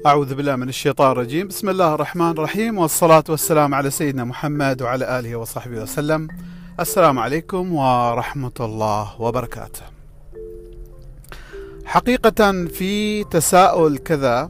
أعوذ بالله من الشيطان الرجيم. بسم الله الرحمن الرحيم، والصلاة والسلام على سيدنا محمد وعلى آله وصحبه وسلم. السلام عليكم ورحمة الله وبركاته. حقيقة في تساؤل كذا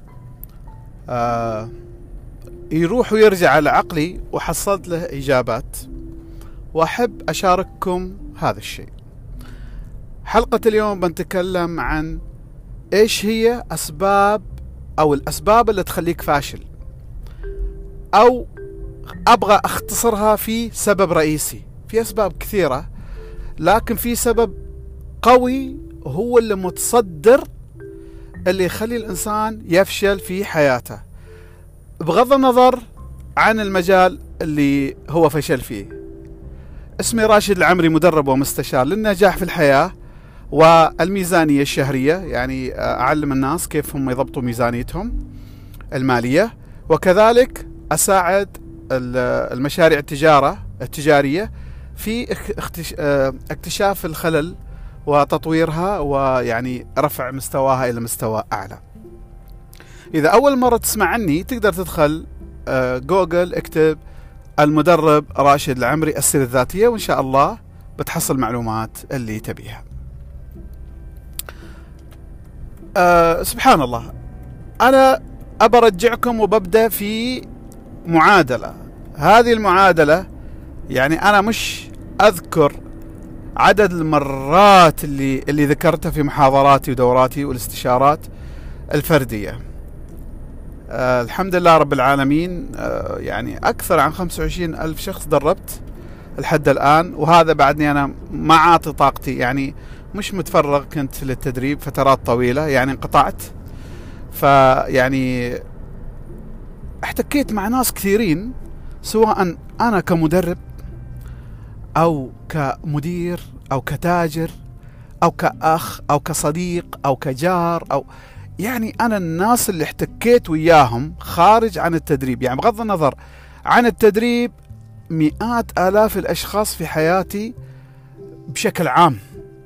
يروح ويرجع على عقلي وحصلت له إجابات، وأحب أشارككم هذا الشيء. حلقة اليوم بنتكلم عن إيش هي الأسباب اللي تخليك فاشل، أو أبغى أختصرها في سبب رئيسي. في أسباب كثيرة، لكن في سبب قوي هو اللي متصدر اللي يخلي الإنسان يفشل في حياته، بغض النظر عن المجال اللي هو فشل فيه. اسمي راشد العمري، مدرب ومستشار للنجاح في الحياة والميزانية الشهرية، يعني أعلم الناس كيف هم يضبطوا ميزانيتهم المالية، وكذلك أساعد المشاريع التجارية في اكتشاف الخلل وتطويرها، ويعني رفع مستواها إلى مستوى أعلى. إذا أول مرة تسمع عني تقدر تدخل جوجل، اكتب المدرب راشد العمري السيرة الذاتية، وإن شاء الله بتحصل معلومات اللي تبيها. سبحان الله، أنا أبرجعكم وببدأ في معادلة. هذه المعادلة يعني أنا مش أذكر عدد المرات اللي ذكرتها في محاضراتي ودوراتي والاستشارات الفردية. الحمد لله رب العالمين، يعني أكثر عن 25 ألف شخص دربت لحد الآن، وهذا بعدني أنا ما عاطي طاقتي، يعني مش متفرغ كنت للتدريب فترات طويلة، يعني انقطعت. فيعني احتكيت مع ناس كثيرين، سواء أنا كمدرب أو كمدير أو كتاجر أو كأخ أو كصديق أو كجار، أو يعني أنا الناس اللي احتكيت وياهم خارج عن التدريب، يعني بغض النظر عن التدريب، مئات آلاف الأشخاص في حياتي بشكل عام.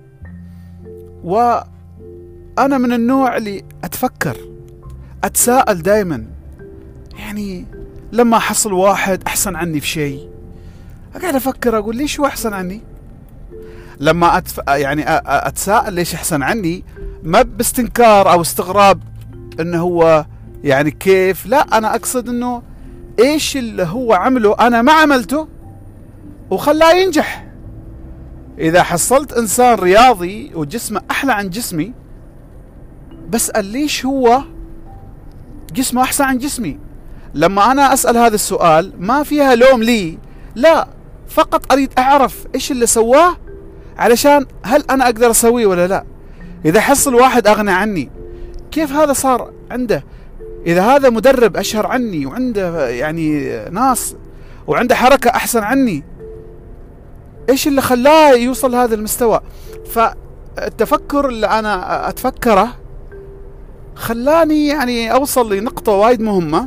وأنا من النوع اللي أتساءل دائما، يعني لما أحصل واحد أحسن عني في شيء أقعد أفكر أقول ليش هو أحسن عني. لما أتساءل ليش أحسن عني، ما باستنكار أو استغراب إنه هو يعني كيف، لا، أنا أقصد إنه إيش اللي هو عمله أنا ما عملته وخلاه ينجح. إذا حصلت إنسان رياضي وجسمه أحلى عن جسمي، بسأل ليش هو جسمه أحسن عن جسمي. لما أنا أسأل هذا السؤال ما فيها لوم لي، لا، فقط أريد أعرف إيش اللي سواه علشان هل أنا أقدر أسويه ولا لا. إذا حصل واحد أغنى عني، كيف هذا صار عنده؟ إذا هذا مدرب أشهر عني وعنده يعني ناس وعنده حركة أحسن عني، إيش اللي خلاه يوصل هذا المستوى؟ فالتفكر اللي أنا أتفكره خلاني يعني أوصل لنقطة وايد مهمة،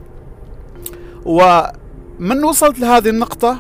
ومن وصلت لهذه النقطة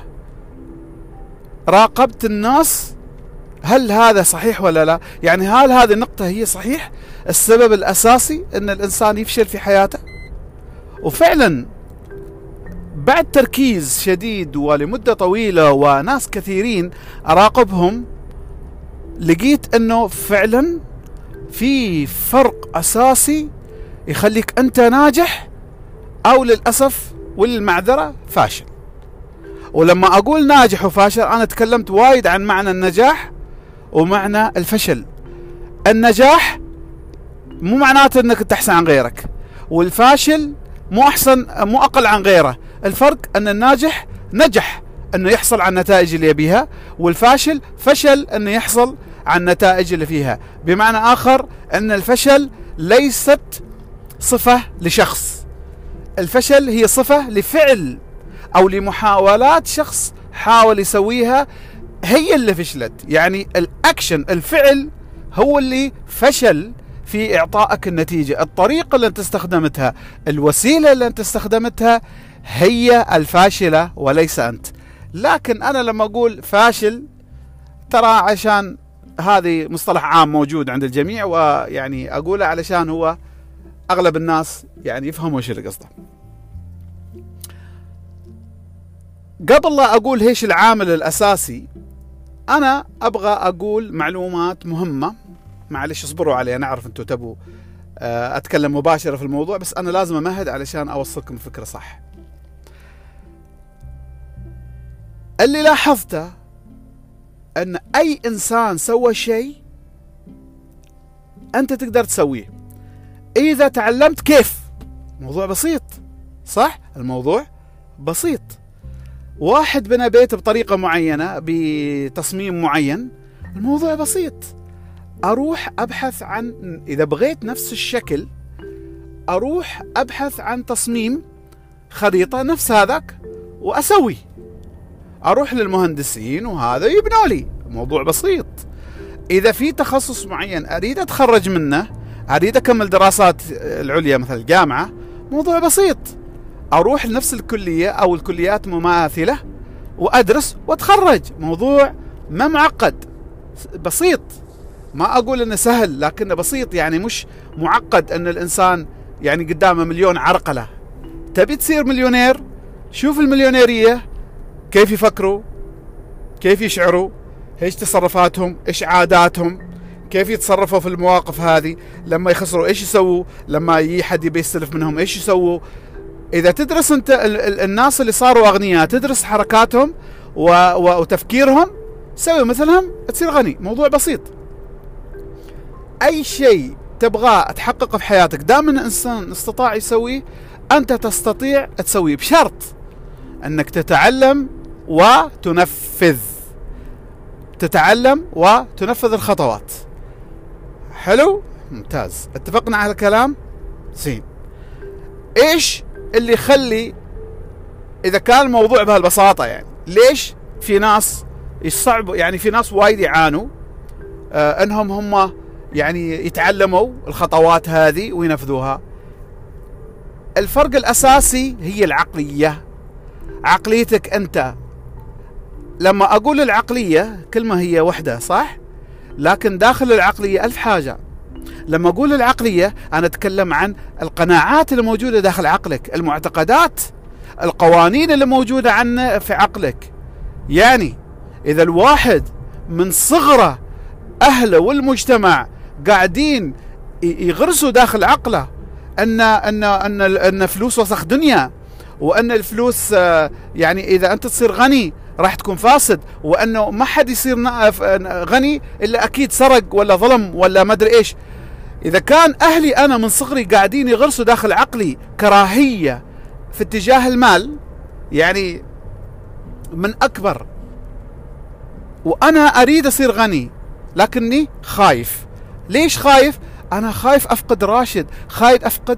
راقبت الناس، هل هذا صحيح ولا لا؟ يعني هل هذه النقطة هي صحيح السبب الأساسي أن الإنسان يفشل في حياته؟ وفعلا بعد تركيز شديد ولمدة طويلة وناس كثيرين أراقبهم، لقيت أنه فعلا في فرق أساسي يخليك أنت ناجح أو للأسف وللمعذرة فاشل. ولما أقول ناجح وفاشل، أنا تكلمت وايد عن معنى النجاح ومعنى الفشل. النجاح مو معناته أنك تحسن عن غيرك، والفاشل مو أقل عن غيره. الفرق أن الناجح نجح أنه يحصل على النتائج اللي يبيها، والفاشل فشل أنه يحصل على النتائج اللي فيها. بمعنى آخر أن الفشل ليست صفة لشخص، الفشل هي صفة لفعل أو لمحاولات شخص حاول يسويها، هي اللي فشلت. يعني الأكشن، الفعل، هو اللي فشل في إعطائك النتيجة. الطريقة اللي أنت استخدمتها، الوسيلة اللي أنت استخدمتها، هي الفاشلة وليس أنت. لكن أنا لما أقول فاشل، ترى عشان هذه مصطلح عام موجود عند الجميع، ويعني أقوله علشان هو اغلب الناس يعني يفهموا ايش اللي قصده. قبل لا اقول ايش العامل الاساسي، انا ابغى اقول معلومات مهمة. معلش اصبروا علي، انا اعرف انتم تبوا اتكلم مباشرة في الموضوع، بس انا لازم امهد علشان اوصلكم الفكرة صح. اللي لاحظته ان اي انسان سوى شيء انت تقدر تسويه اذا تعلمت كيف. موضوع بسيط، صح؟ الموضوع بسيط. واحد بنى بيت بطريقة معينة بتصميم معين، الموضوع بسيط. اروح ابحث عن، اذا بغيت نفس الشكل اروح ابحث عن تصميم خريطة نفس هذاك واسوي، اروح للمهندسين وهذا يبنوا لي. موضوع بسيط. اذا في تخصص معين اريد اتخرج منه، اريد اكمل دراسات العليا مثل الجامعة، موضوع بسيط. اروح لنفس الكلية او الكليات مماثلة وادرس واتخرج. موضوع ما معقد، بسيط. ما اقول انه سهل لكنه بسيط، يعني مش معقد ان الانسان يعني قدامه مليون عرقلة. تبي تصير مليونير؟ شوف المليونيرية كيف يفكروا، كيف يشعروا، ايش تصرفاتهم، ايش عاداتهم، كيف يتصرفوا في المواقف هذه. لما يخسروا ايش يسووا، لما يجي حد يبي يستلف منهم ايش يسووا. اذا تدرس انت الناس اللي صاروا اغنياء، تدرس حركاتهم وتفكيرهم، سوي مثلهم تصير غني. موضوع بسيط. اي شيء تبغاه تحققه في حياتك دام ان الانسان استطاع يسويه، انت تستطيع تسويه بشرط انك تتعلم وتنفذ. تتعلم وتنفذ الخطوات. حلو؟ ممتاز. اتفقنا على الكلام؟ زين. ايش اللي يخلي، اذا كان الموضوع بهالبساطة، يعني ليش في ناس يصعبوا، يعني في ناس وايد يعانوا انهم هم يعني يتعلموا الخطوات هذه وينفذوها؟ الفرق الاساسي هي العقلية. عقليتك انت. لما اقول العقلية كلمة هي وحدة، صح؟ لكن داخل العقلية ألف حاجة. لما اقول العقلية انا اتكلم عن القناعات اللي موجودة داخل عقلك، المعتقدات، القوانين اللي موجودة عنه في عقلك. يعني اذا الواحد من صغره اهله والمجتمع قاعدين يغرسوا داخل عقله ان فلوس وسخ دنيا، وان الفلوس يعني اذا انت تصير غني راح تكون فاسد، وانه ما حد يصير غني الا اكيد سرق ولا ظلم ولا ما ادري ايش. اذا كان اهلي انا من صغري قاعدين يغرسوا داخل عقلي كراهية في اتجاه المال، يعني من اكبر، وانا اريد اصير غني لكني خايف. ليش خايف؟ انا خايف افقد راشد، خايف افقد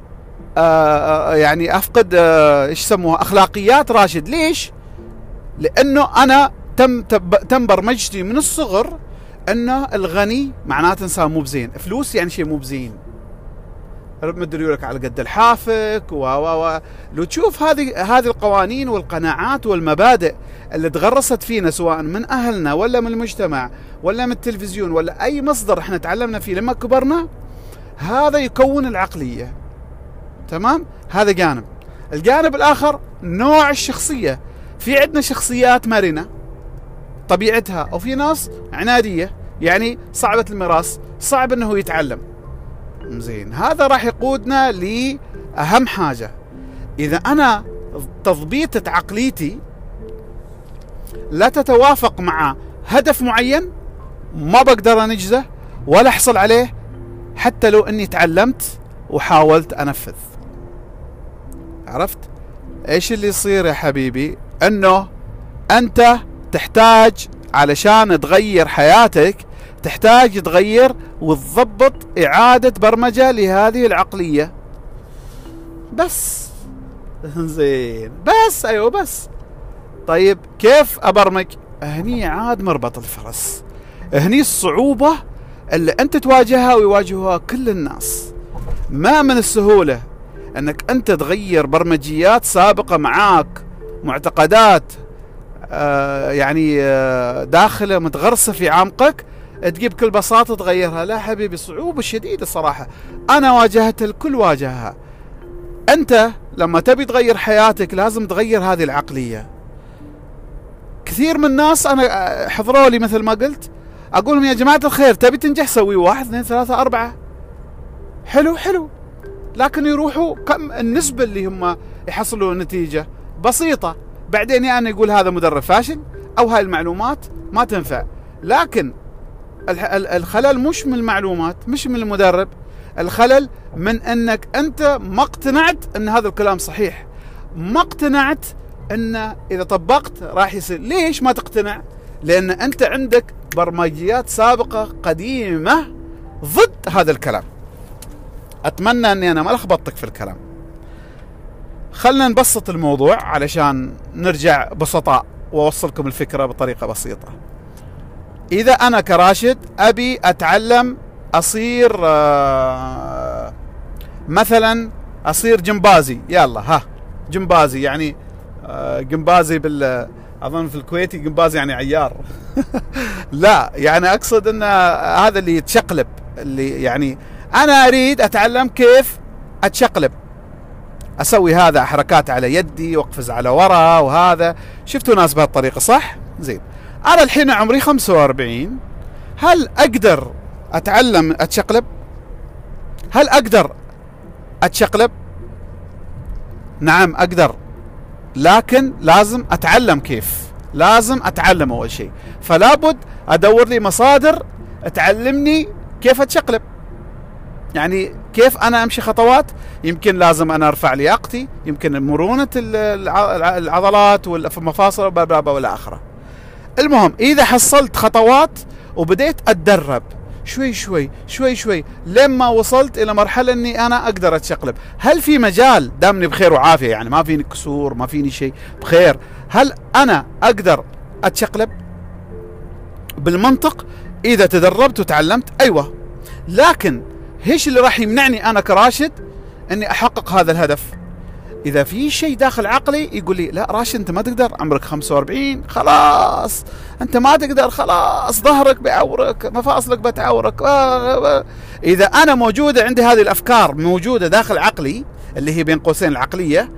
يعني افقد ايش يسموها، اخلاقيات راشد. ليش؟ لانه انا تم برمجتي من الصغر انه الغني معناته انسان مو بزين، فلوس يعني شيء مو بزين، مدري لك على قد الحافك لو تشوف هذه القوانين والقناعات والمبادئ اللي تغرست فينا سواء من اهلنا ولا من المجتمع ولا من التلفزيون ولا اي مصدر احنا تعلمنا فيه لما كبرنا، هذا يكون العقلية. تمام؟ هذا جانب. الجانب الاخر نوع الشخصية. في عندنا شخصيات مرنة طبيعتها، او في ناس عنادية يعني صعبة المراس، صعب انه يتعلم. زين، هذا راح يقودنا لأهم حاجة. إذا أنا تضبيطة عقليتي لا تتوافق مع هدف معين، ما بقدر أنجزه ولا أحصل عليه حتى لو أني تعلمت وحاولت أنفذ. عرفت؟ إيش اللي يصير يا حبيبي؟ أنه أنت تحتاج علشان تغير حياتك، تحتاج تغير وتضبط إعادة برمجة لهذه العقلية. بس زين، بس أيوه بس. طيب كيف أبرمج؟ هني عاد مربط الفرس، هني الصعوبة اللي أنت تواجهها ويواجهها كل الناس. ما من السهولة أنك أنت تغير برمجيات سابقة معاك، معتقدات يعني داخلة متغرسة في عمقك، تجيب بكل بساطة تغيرها. لا حبيبي، صعوبة شديدة صراحة، أنا واجهتها، الكل واجهها. أنت لما تبي تغير حياتك لازم تغير هذه العقلية. كثير من الناس أنا حضروا لي مثل ما قلت، أقول لهم يا جماعة الخير تبي تنجح سوي 1 2 3 4، حلو، لكن يروحوا كم النسبة اللي هم يحصلوا نتيجة بسيطة، بعدين يعني يقول هذا مدرب فاشل أو هاي المعلومات ما تنفع. لكن الخلل مش من المعلومات، مش من المدرب، الخلل من أنك أنت ما اقتنعت أن هذا الكلام صحيح، ما اقتنعت أن إذا طبقت راح يصير. ليش ما تقتنع؟ لأن أنت عندك برمجيات سابقة قديمة ضد هذا الكلام. أتمنى أني أنا ما لخبطتك في الكلام. خلنا نبسط الموضوع علشان نرجع بسطاء وأوصلكم الفكرة بطريقة بسيطة. إذا أنا كراشد أبي أتعلم أصير مثلا أصير جمبازي، يلا جمبازي يعني جمبازي أظن في الكويتي جمبازي يعني عيار لا يعني أقصد أن هذا اللي يتشقلب، اللي يعني أنا أريد أتعلم كيف أتشقلب، أسوي هذا حركات على يدي وأقفز على ورا، وهذا شفتوا ناس بهالطريقة صح؟ زين، أنا الحين عمري 45، هل أقدر أتعلم أتشقلب؟ هل أقدر أتشقلب؟ نعم أقدر، لكن لازم أتعلم كيف، لازم أتعلم أول شيء، فلا بد أدور لي مصادر تعلمني كيف أتشقلب، يعني كيف أنا أمشي خطوات. يمكن لازم أنا أرفع لياقتي، يمكن مرونة العضلات والمفاصل ولا آخره. المهم إذا حصلت خطوات وبديت أتدرب شوي شوي لما وصلت إلى مرحلة أني أنا أقدر أتشقلب، هل في مجال دامني بخير وعافية، يعني ما فيني كسور ما فيني شيء بخير، هل أنا أقدر أتشقلب؟ بالمنطق إذا تدربت وتعلمت أيوة، لكن ايش اللي راح يمنعني أنا كراشد أني أحقق هذا الهدف؟ إذا في شيء داخل عقلي يقول لي لا راشد أنت ما تقدر، عمرك 45 خلاص أنت ما تقدر، خلاص ظهرك بيعورك، مفاصلك بتعورك. إذا أنا موجودة عندي هذه الأفكار موجودة داخل عقلي اللي هي بين قوسين العقلية،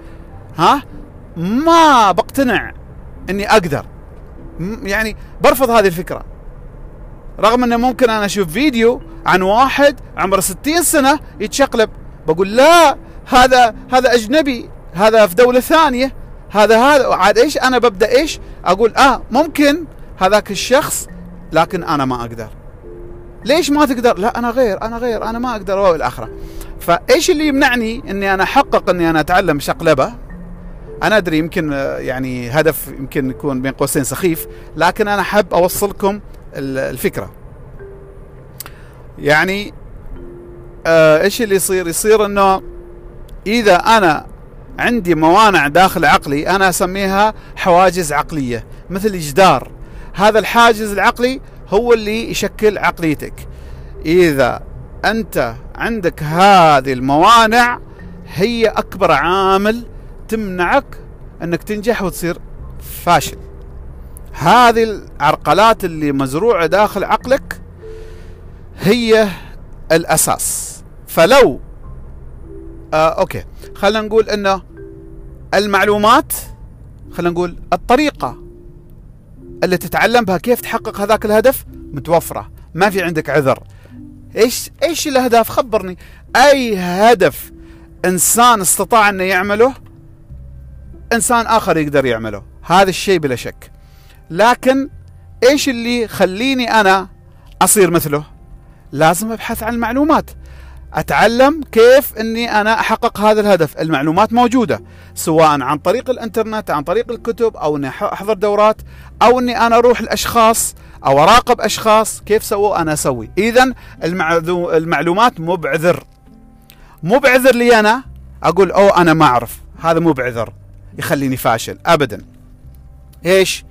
ما بقتنع أني أقدر، يعني برفض هذه الفكرة، رغم أنه ممكن أنا أشوف فيديو عن واحد عمره 60 سنة يتشقلب، بقول لا هذا أجنبي، هذا في دولة ثانية، هذا عاد إيش أنا ببدأ إيش أقول ممكن هذاك الشخص، لكن أنا ما أقدر. ليش ما تقدر؟ لا أنا غير أنا ما أقدر والآخرة. فإيش اللي يمنعني أني أنا أحقق أني أنا أتعلم شقلبة؟ أنا أدري يمكن يعني هدف يمكن يكون بين قوسين سخيف، لكن أنا حاب أوصلكم الفكرة. يعني إيش اللي يصير أنه إذا أنا عندي موانع داخل عقلي، أنا أسميها حواجز عقلية، مثل جدار، هذا الحاجز العقلي هو اللي يشكل عقليتك. إذا أنت عندك هذه الموانع هي أكبر عامل تمنعك أنك تنجح وتصير فاشل. هذه العرقلات اللي مزروعة داخل عقلك هي الأساس. فلو أوكي خلينا نقول أنه المعلومات، خلينا نقول الطريقة اللي تتعلم بها كيف تحقق هذاك الهدف متوفرة، ما في عندك عذر. إيش الأهداف؟ خبرني. أي هدف إنسان استطاع أن يعمله إنسان آخر يقدر يعمله، هذا الشيء بلا شك. لكن إيش اللي خليني أنا أصير مثله؟ لازم أبحث عن المعلومات، أتعلم كيف أني أنا أحقق هذا الهدف. المعلومات موجودة سواء عن طريق الإنترنت، عن طريق الكتب، أو أني أحضر دورات، أو أني أنا أروح الأشخاص أو أراقب أشخاص كيف سووا أنا أسوي. إذن المعلومات مو بعذر لي أنا أقول أنا ما أعرف، هذا مو بعذر يخليني فاشل أبدا. إيش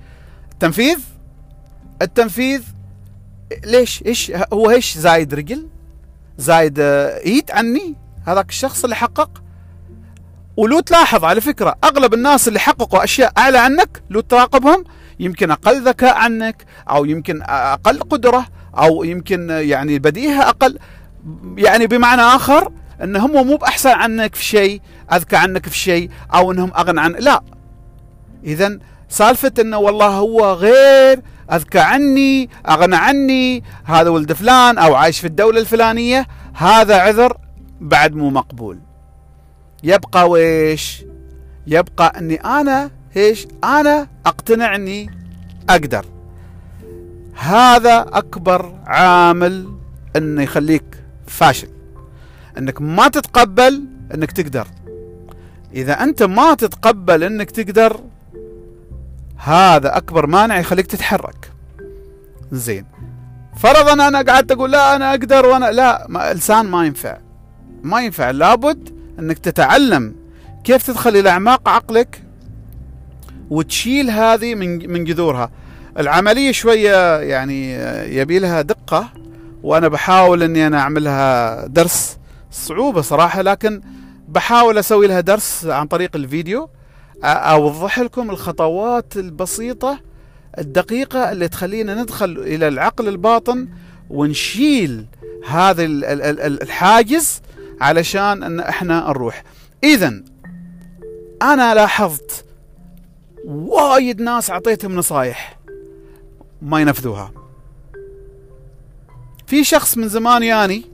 التنفيذ ليش؟ إيش زايد رجل، زايد ايد عني هذاك الشخص اللي حقق. ولو تلاحظ على فكرة أغلب الناس اللي حققوا أشياء أعلى عنك لو تراقبهم يمكن أقل ذكاء عنك، أو يمكن أقل قدرة، او يمكن يعني بديهة اقل، يعني بمعنى اخر ان هم مو باحسن عنك في شيء، اذكى عنك في شيء، او انهم اغنى عن، لا. اذا سالفة انه والله هو غير اذكى عني، اغنى عني، هذا ولد فلان او عايش في الدولة الفلانية، هذا عذر بعد مو مقبول. يبقى ويش؟ يبقى اني انا ايش؟ انا اقتنع اني اقدر. هذا اكبر عامل انه يخليك فاشل، انك ما تتقبل انك تقدر. اذا انت ما تتقبل انك تقدر، هذا اكبر مانع يخليك تتحرك. زين، فرضا انا قعدت اقول لا انا اقدر وانا لا، لسان ما ينفع. لابد انك تتعلم كيف تدخل الى اعماق عقلك وتشيل هذه من جذورها. العملية شوية يعني يبي لها دقة، وانا بحاول اني انا اعملها درس، صعوبة صراحة، لكن بحاول اسوي لها درس عن طريق الفيديو، اوضح لكم الخطوات البسيطة الدقيقة اللي تخلينا ندخل الى العقل الباطن ونشيل هذا الحاجز علشان ان احنا نروح. اذا انا لاحظت وايد ناس اعطيتهم نصايح ما ينفذوها. في شخص من زمان ياني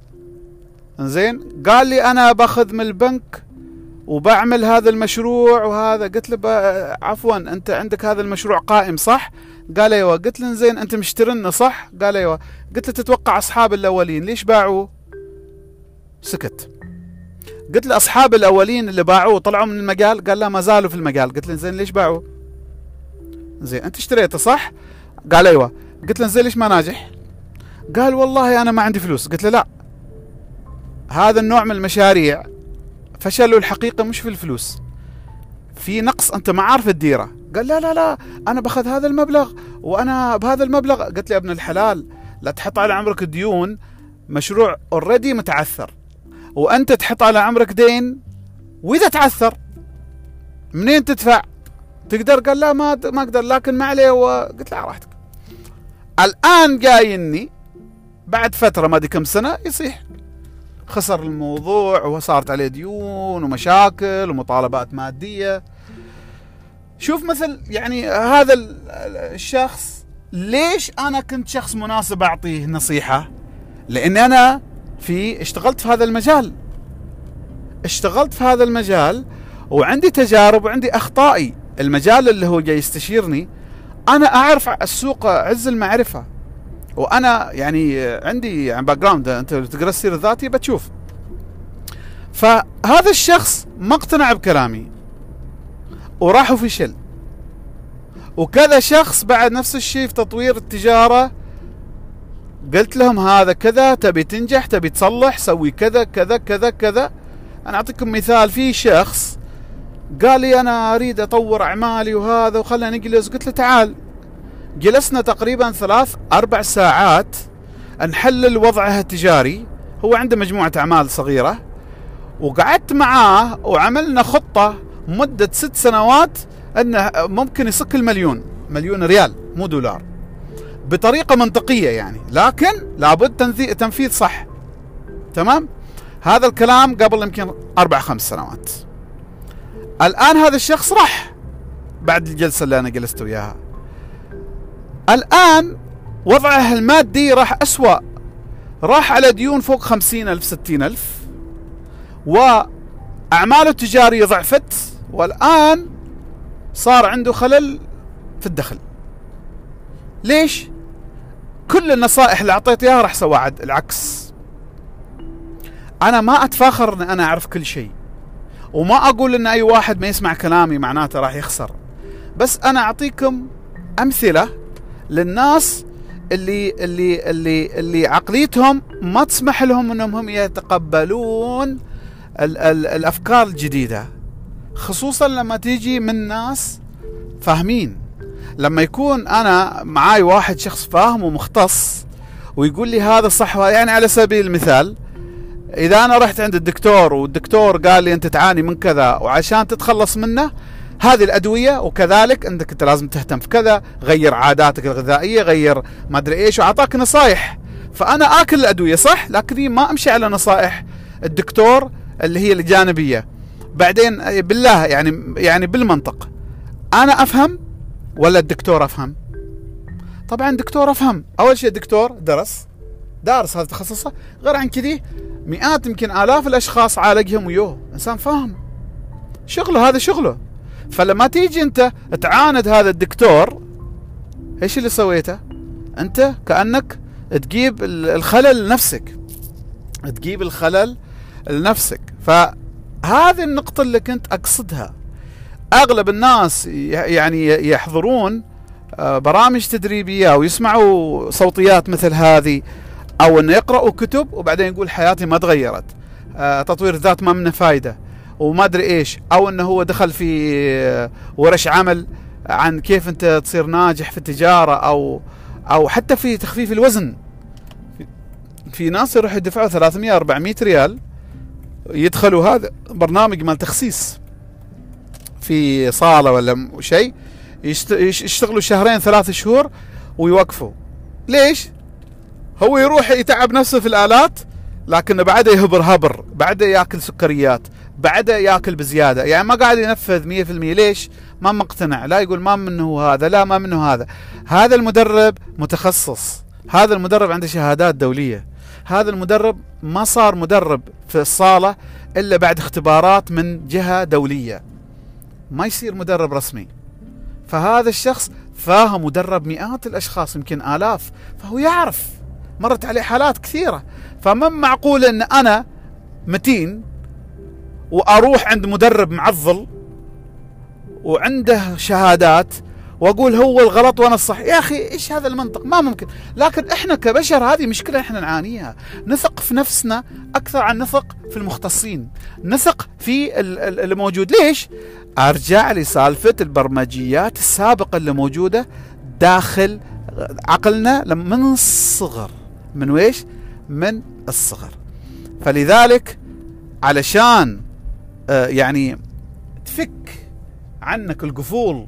زين قال لي انا باخذ من البنك وبعمل هذا المشروع وهذا. قلت له عفوا انت عندك هذا المشروع قائم صح؟ قال ايوه. قلت له زين انت مشترينا صح؟ قال ايوه. قلت له تتوقع اصحاب الاولين ليش باعوا؟ سكت. قلت له اصحاب الاولين اللي باعوه طلعوا من المجال؟ قال لا ما زالوا في المجال. قلت له زين ليش باعوا؟ زين انت اشتريته صح؟ قال ايوه. قلت له زين ليش ما ناجح؟ قال والله انا ما عندي فلوس. قلت له لا، هذا النوع من المشاريع فشلوا الحقيقة مش في الفلوس، في نقص انت ما عارف تديره. قال لا لا لا انا باخذ هذا المبلغ وانا بهذا المبلغ. قلت له يا ابن الحلال لا تحط على عمرك ديون، مشروع اوريدي متعثر، وانت تحط على عمرك دين، واذا تعثر منين تدفع؟ تقدر؟ قال لا ما اقدر، لكن ما عليه. قلت له على راحتك. الان جايني بعد فترة ما ادري كم سنة يصيح خسر الموضوع وصارت عليه ديون ومشاكل ومطالبات مادية. شوف مثل يعني هذا الشخص، ليش انا كنت شخص مناسب اعطيه نصيحة؟ لان انا اشتغلت في هذا المجال وعندي تجارب وعندي اخطائي. المجال اللي هو جاي يستشيرني انا اعرف السوق عز المعرفة، وانا يعني عندي باك جراوند، انت تقرا السيره الذاتيه بتشوف. فهذا الشخص ما اقتنع بكلامي وراح وفشل، وكذا شخص بعد نفس الشيء في تطوير التجاره. قلت لهم هذا كذا، تبي تنجح تبي تصلح سوي كذا كذا كذا كذا. انا اعطيكم مثال، في شخص قال لي انا اريد اطور اعمالي وهذا وخلنا نجلس. قلت له تعال. جلسنا تقريبا 3-4 ساعات نحلل وضعه التجاري، هو عنده مجموعة أعمال صغيرة، وقعدت معاه وعملنا خطة مدة 6 سنوات أنه ممكن يصك مليون ريال مو دولار، بطريقة منطقية يعني، لكن لابد تنفيذ صح. تمام؟ هذا الكلام قبل يمكن 4-5 سنوات. الآن هذا الشخص راح بعد الجلسة اللي أنا جلست وياها، الآن وضعه المادي راح أسوأ، راح على ديون فوق 50,000 60,000، وأعماله التجارية ضعفت، والآن صار عنده خلل في الدخل. ليش؟ كل النصائح اللي أعطيت إياها راح سوى العكس. أنا ما أتفاخر أن أنا أعرف كل شيء، وما أقول أن أي واحد ما يسمع كلامي معناته راح يخسر، بس أنا أعطيكم أمثلة للناس اللي عقليتهم ما تسمح لهم انهم يتقبلون الافكار الجديدة، خصوصا لما تيجي من ناس فاهمين. لما يكون انا معاي واحد شخص فاهم ومختص ويقول لي هذا صح، يعني على سبيل المثال اذا انا رحت عند الدكتور والدكتور قال لي انت تعاني من كذا وعشان تتخلص منه هذه الادويه، وكذلك انك انت لازم تهتم في كذا، غير عاداتك الغذائيه، غير ما ادري ايش، واعطاك نصائح. فانا اكل الادويه صح، لكني ما امشي على نصائح الدكتور اللي هي الجانبيه. بعدين بالله يعني بالمنطق، انا افهم ولا الدكتور افهم؟ طبعا الدكتور افهم. اول شيء الدكتور دارس هذا تخصصه، غير عن كذي مئات يمكن آلاف الاشخاص عالجهم ويوه، انسان فاهم شغله، هذا شغله. فلما تيجي انت تعاند هذا الدكتور، ايش اللي سويته؟ انت كأنك تجيب الخلل لنفسك، تجيب الخلل لنفسك. فهذه النقطة اللي كنت اقصدها. اغلب الناس يعني يحضرون برامج تدريبية او يسمعوا صوتيات مثل هذه، او انه يقرأوا كتب وبعدين يقول حياتي ما تغيرت، تطوير الذات ما منه فايدة وما ادري ايش، او انه هو دخل في ورش عمل عن كيف انت تصير ناجح في التجارة، او حتى في تخفيف الوزن. في ناس يروح يدفعوا 300 400 ريال يدخلوا هذا برنامج مال تخسيس في صالة ولا شيء، يشتغلوا شهرين 3 شهور ويوقفوا. ليش؟ هو يروح يتعب نفسه في الآلات، لكن بعده يهبر، بعده ياكل سكريات، بعده ياكل بزيادة، يعني ما قاعد ينفذ 100%. ليش؟ ما مقتنع. لا يقول ما منه هذا، لا ما منه هذا. هذا المدرب متخصص، هذا المدرب عنده شهادات دولية، هذا المدرب ما صار مدرب في الصالة إلا بعد اختبارات من جهة دولية، ما يصير مدرب رسمي. فهذا الشخص فاهم ودرب مئات الأشخاص يمكن آلاف، فهو يعرف، مرت عليه حالات كثيرة. فما معقول أن أنا متين وأروح عند مدرب معضل وعنده شهادات وأقول هو الغلط وأنا الصح؟ يا أخي إيش هذا المنطق؟ ما ممكن. لكن إحنا كبشر هذه مشكلة إحنا نعانيها، نثق في نفسنا أكثر عن نثق في المختصين، نثق في اللي موجود. ليش؟ أرجع لسالفة البرمجيات السابقة اللي موجودة داخل عقلنا من الصغر. من ويش؟ من الصغر. فلذلك علشان يعني تفك عنك القفول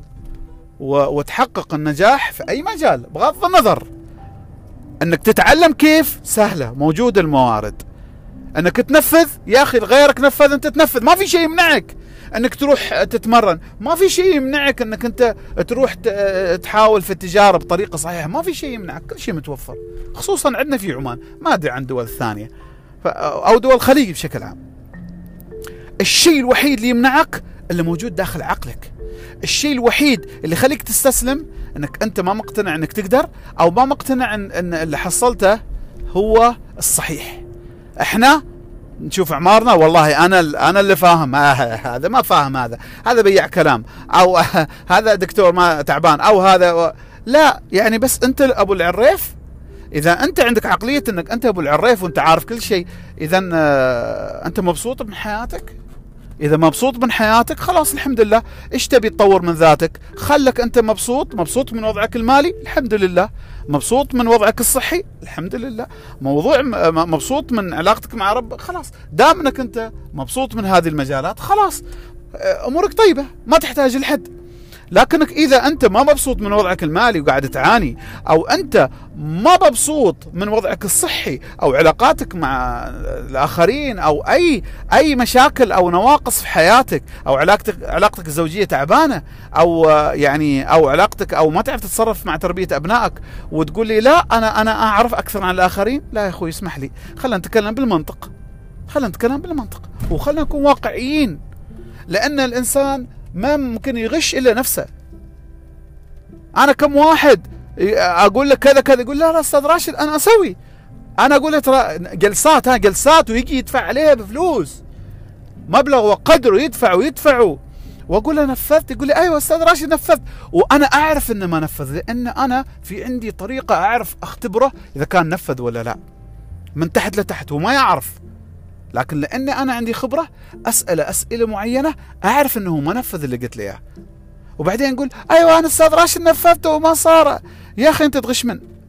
وتحقق النجاح في أي مجال، بغض النظر أنك تتعلم كيف، سهلة، موجودة الموارد. أنك تنفذ، يا أخي غيرك نفذ أنت تنفذ، ما في شيء يمنعك أنك تروح تتمرن، ما في شيء يمنعك أنك أنت تروح تحاول في التجارة بطريقة صحيحة، ما في شيء يمنعك، كل شيء متوفر. خصوصا عندنا في عمان، ما أدري عن دول ثانية أو دول الخليج بشكل عام. الشيء الوحيد اللي يمنعك اللي موجود داخل عقلك. الشيء الوحيد اللي يخليك تستسلم انك انت ما مقتنع انك تقدر، او ما مقتنع ان اللي حصلته هو الصحيح. احنا نشوف اعمارنا، والله انا اللي فاهم، هذا ما فاهم، هذا بيع كلام، او هذا دكتور ما تعبان، او هذا لا. يعني بس انت ابو العريف، اذا انت عندك عقلية انك انت ابو العريف وانت عارف كل شيء، اذا انت مبسوط من حياتك. إذا مبسوط من حياتك خلاص الحمد لله. إيش تبي تطور من ذاتك؟ خلك أنت مبسوط من وضعك المالي، الحمد لله. مبسوط من وضعك الصحي، الحمد لله. مبسوط من علاقتك مع رب، خلاص. دام أنك أنت مبسوط من هذه المجالات خلاص أمورك طيبة، ما تحتاج لحد. لكنك إذا أنت ما مبسوط من وضعك المالي وقاعد تعاني، أو أنت ما مبسوط من وضعك الصحي أو علاقاتك مع الآخرين، أو أي مشاكل أو نواقص في حياتك، أو علاقتك الزوجية تعبانة، أو أو علاقتك، أو ما تعرف تتصرف مع تربية أبنائك، وتقول لي لا أنا أعرف أكثر عن الآخرين، لا يا أخوي اسمح لي، خلينا نتكلم بالمنطق، وخلينا نكون واقعيين. لأن الإنسان ما ممكن يغش إلا نفسه. أنا كم واحد أقول لك كذا كذا، يقول لا أستاذ راشد أنا أسوي، أنا أقول له ترى جلسات ويجي يدفع عليها بفلوس، مبلغ وقدره، يدفعوا وأقول له نفذت، يقول لي أيوة أستاذ راشد نفذت، وأنا أعرف إنه ما نفذ، لأن أنا في عندي طريقة أعرف أختبره إذا كان نفذ ولا لا، من تحت لتحت، وما يعرف. لكن لأن أنا عندي خبرة، أسأله أسئلة معينة، أعرف أنه ما نفذ اللي قلت له إياه، وبعدين نقول أيوة أنا أستاذ راشد نفذته وما صار. يا أخي أنت تغش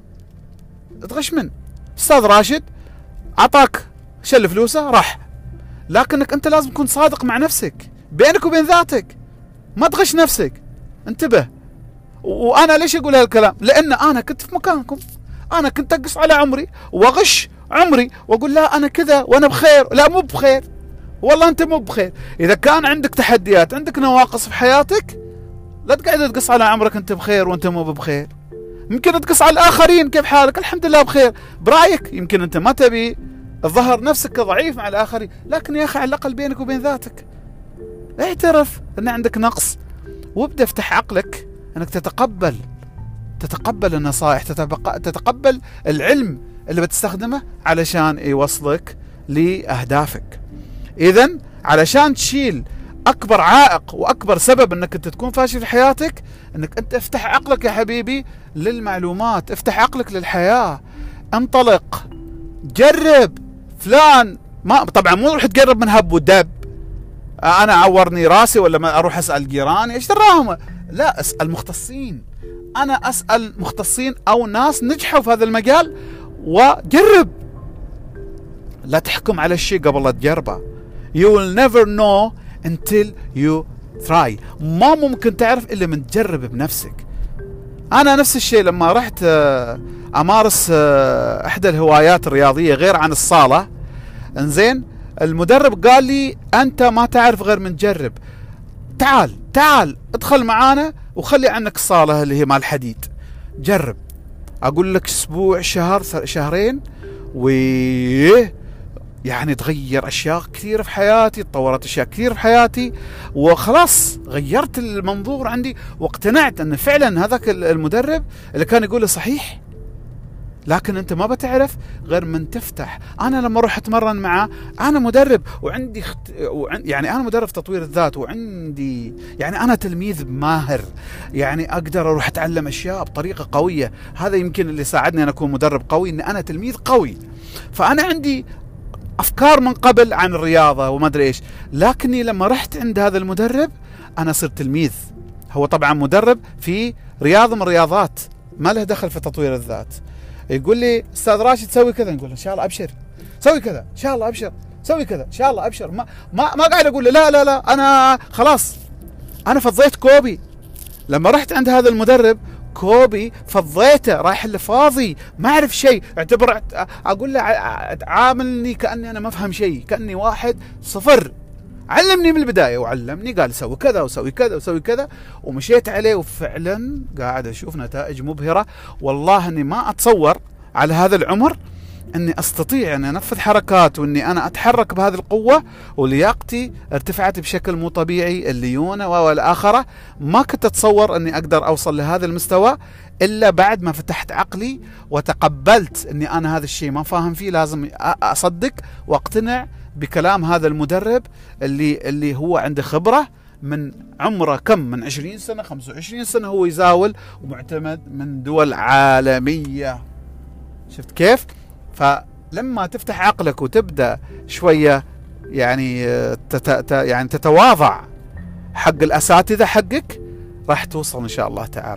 من أستاذ راشد أعطاك شل فلوسه راح، لكنك أنت لازم تكون صادق مع نفسك، بينك وبين ذاتك. ما تغش نفسك، انتبه. وانا ليش اقول هالكلام؟ لان انا كنت في مكانكم، انا كنت اقص على عمري واغش عمري واقول لا انا كذا وانا بخير. لا، مو بخير، والله انت مو بخير. اذا كان عندك تحديات، عندك نواقص في حياتك، لا تقعد تقص على عمرك انت بخير وانت مو بخير. يمكن تقص على الاخرين كيف حالك، الحمد لله بخير برايك، يمكن انت ما تبي تظهر نفسك ضعيف مع الاخرين، لكن يا اخي على الاقل بينك وبين ذاتك اعترف ان عندك نقص، وابدا افتح عقلك انك تتقبل النصائح، تتقبل العلم اللي بتستخدمه علشان يوصلك لأهدافك. إذن علشان تشيل أكبر عائق وأكبر سبب أنك أنت تكون فاشل في حياتك، أنك أنت افتح عقلك يا حبيبي للمعلومات، افتح عقلك للحياة، انطلق، جرب. فلان ما طبعا مو روح تقرب من هب ودب، أنا عورني راسي ولا ما أروح أسأل جيراني إيش دراهم. لا، اسأل مختصين. أنا أسأل مختصين أو ناس نجحوا في هذا المجال وجرب. لا تحكم على الشيء قبل لا تجربه. You will never know until you try. ما ممكن تعرف إلا من تجرب بنفسك. أنا نفس الشيء لما رحت أمارس إحدى الهوايات الرياضية غير عن الصالة، إنزين، المدرب قال لي أنت ما تعرف غير من تجرب. تعال ادخل معانا وخلي عنك الصالة اللي هي مال الحديد، جرب. أقول لك أسبوع، شهر، شهرين، يعني تغير أشياء كثير في حياتي، تطورت أشياء كثير في حياتي، وخلاص غيرت المنظور عندي واقتنعت أن فعلا هذاك المدرب اللي كان يقوله صحيح. لكن أنت ما بتعرف غير من تفتح. أنا لما أروح أتمرن معه، أنا مدرب وعندي يعني أنا مدرب تطوير الذات، وعندي يعني أنا تلميذ ماهر، يعني أقدر أروح أتعلم أشياء بطريقة قوية. هذا يمكن اللي ساعدني أن أكون مدرب قوي، أن أنا تلميذ قوي. فأنا عندي أفكار من قبل عن الرياضة وما أدري إيش، لكني لما رحت عند هذا المدرب أنا صرت تلميذ. هو طبعا مدرب في رياضة من الرياضات، ما له دخل في تطوير الذات. يقول لي أستاذ راشد سوي كذا، نقول إن شاء الله أبشر. سوي كذا إن شاء الله أبشر. سوي كذا إن شاء الله أبشر. ما قاعد أقول له لا أنا خلاص، أنا فضيت كوبي. لما رحت عند هذا المدرب، كوبي فضيته، رايح اللي فاضي ما أعرف شيء. أقول له عاملني كأني أنا ما أفهم شيء، كأني واحد صفر. علمني من البداية وعلمني، قال سوي كذا وسوي كذا وسوي كذا، ومشيت عليه، وفعلا قاعد أشوف نتائج مبهرة. والله أني ما أتصور على هذا العمر أني أستطيع أن أنفذ حركات، وأني أنا أتحرك بهذه القوة، ولياقتي ارتفعت بشكل مو طبيعي، الليونة والآخرة. ما كنت أتصور أني أقدر أوصل لهذا المستوى إلا بعد ما فتحت عقلي وتقبلت أني أنا هذا الشيء ما فاهم فيه، لازم أصدق وأقتنع بكلام هذا المدرب اللي هو عنده خبرة من عمره كم، من 20 سنة 25 سنة هو يزاول، ومعتمد من دول عالمية. شفت كيف؟ فلما تفتح عقلك وتبدأ شوية يعني تتواضع حق الأساتذة حقك، راح توصل إن شاء الله تعالى.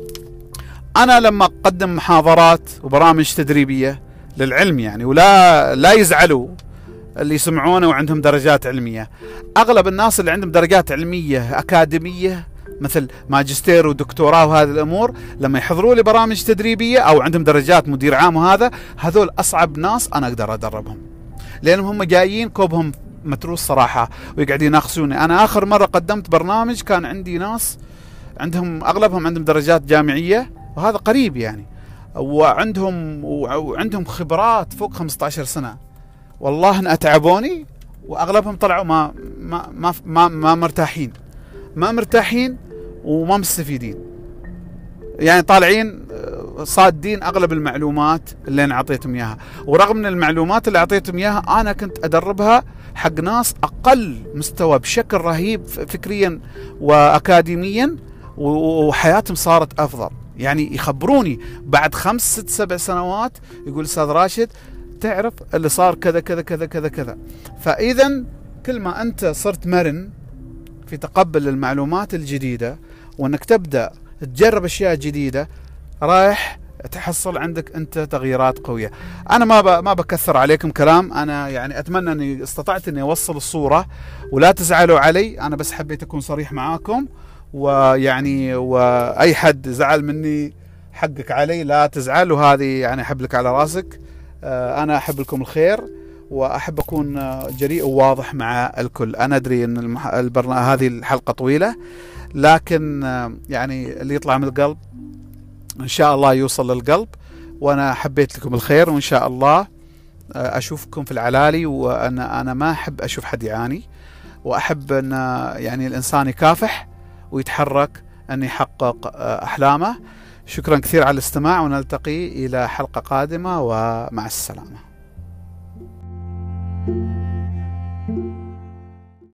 أنا لما أقدم محاضرات وبرامج تدريبية للعلم يعني، لا يزعلوا اللي يسمعونه وعندهم درجات علمية. أغلب الناس اللي عندهم درجات علمية أكاديمية مثل ماجستير ودكتوراه وهذه الأمور، لما يحضروا لي برامج تدريبية أو عندهم درجات مدير عام، وهذا هذول أصعب ناس أنا أقدر أدربهم، لأنهم هم جايين كوبهم متروس صراحة ويقعدوا يناقشوني. أنا آخر مرة قدمت برنامج كان عندي ناس عندهم أغلبهم عندهم درجات جامعية، وهذا قريب يعني، وعندهم خبرات فوق 15 سنة. والله إن أتعبوني، وأغلبهم طلعوا ما مرتاحين وما مستفيدين، يعني طالعين صادين أغلب المعلومات اللي أنا أعطيتهم إياها. ورغم من المعلومات اللي أعطيتهم إياها أنا كنت أدربها حق ناس أقل مستوى بشكل رهيب فكريا وأكاديميا، وحياتهم صارت أفضل. يعني يخبروني بعد 5 6 7 سنوات، يقول أستاذ راشد تعرف اللي صار كذا كذا كذا كذا كذا. فإذا كل ما أنت صرت مرن في تقبل المعلومات الجديدة، وأنك تبدأ تجرب أشياء جديدة، رايح تحصل عندك انت تغييرات قويه. انا ما بكثر عليكم كلام، انا يعني اتمنى اني استطعت اني اوصل الصوره، ولا تزعلوا علي، انا بس حبيت اكون صريح معاكم. ويعني واي حد زعل مني حقك علي، لا تزعل، وهذه يعني احب لك على راسك. انا احب لكم الخير، واحب اكون جريء وواضح مع الكل. انا ادري ان هذه الحلقه طويله، لكن يعني اللي يطلع من القلب ان شاء الله يوصل للقلب. وانا حبيت لكم الخير، وان شاء الله اشوفكم في العلالي. وانا ما احب اشوف حد يعاني، واحب ان يعني الانسان يكافح ويتحرك ان يحقق احلامه. شكرا كثير على الاستماع، ونلتقي الى حلقة قادمة، ومع السلامة.